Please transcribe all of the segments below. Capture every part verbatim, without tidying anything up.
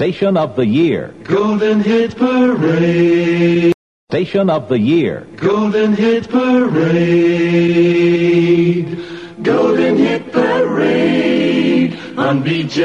Station of the Year. Golden Hit Parade. Station of the Year. Golden Hit Parade. Golden Hit Parade on B J.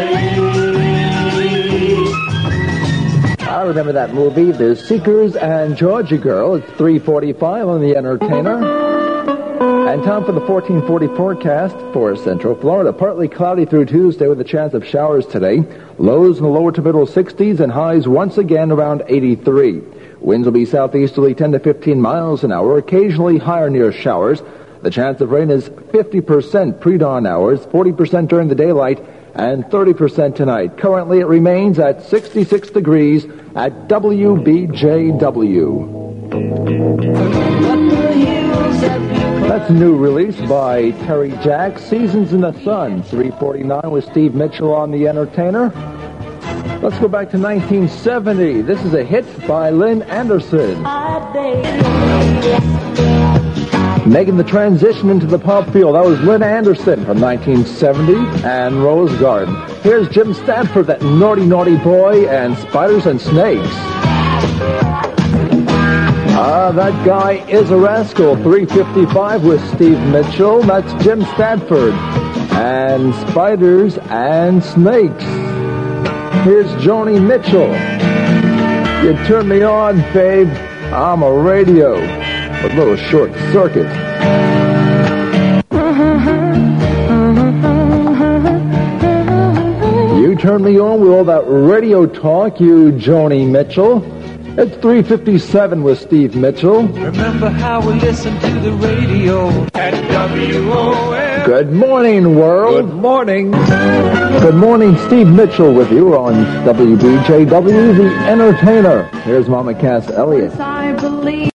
I remember that movie, The Seekers and Georgia Girl. It's three forty-five on The Entertainer. And time for the fourteen forty forecast for Central Florida. Partly cloudy through Tuesday with a chance of showers today. Lows in the lower to middle sixties and highs once again around eighty-three. Winds will be southeasterly ten to fifteen miles an hour, occasionally higher near showers. The chance of rain is fifty percent pre-dawn hours, forty percent during the daylight, and thirty percent tonight. Currently, it remains at sixty-six degrees at W B J W. That's a new release by Terry Jacks, Seasons in the Sun, three forty-nine with Steve Mitchell on The Entertainer. Let's go back to nineteen seventy. This is a hit by Lynn Anderson. Making the transition into the pop field, that was Lynn Anderson from nineteen seventy and Rose Garden. Here's Jim Stanford, that naughty, naughty boy, and Spiders and Snakes. Ah, that guy is a rascal. three fifty-five with Steve Mitchell. That's Jim Stanford and Spiders and Snakes. Here's Joni Mitchell. You turn me on, babe. I'm a radio. A little short circuit. You turn me on with all that radio talk, you Joni Mitchell. It's three fifty-seven with Steve Mitchell. Remember how we listened to the radio at W O M. Good morning, world. Good morning. Good morning, Steve Mitchell with you on W B J W, The Entertainer. Here's Mama Cass Elliott. I believe